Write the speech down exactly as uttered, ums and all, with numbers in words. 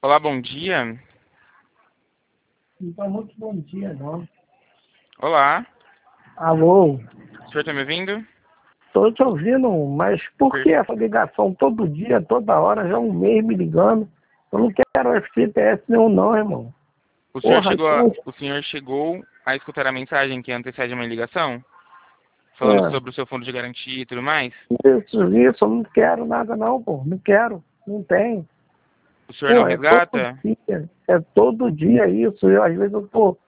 Olá, bom dia. Não tá muito bom dia, não. Olá, Alô, o senhor está me ouvindo? tô te ouvindo, mas por Per- que essa ligação todo dia, toda hora, já um mês me ligando? Eu não quero F G T S nenhum não, irmão. O senhor Porra, chegou a, então, o senhor chegou a escutar a mensagem que antecede uma ligação? Falando é, sobre o seu fundo de garantia e tudo mais? isso, isso, eu não quero nada não, pô, não quero, não tem. O senhor não Pô, é todo resgata? dia, é todo dia isso, eu, às vezes eu tô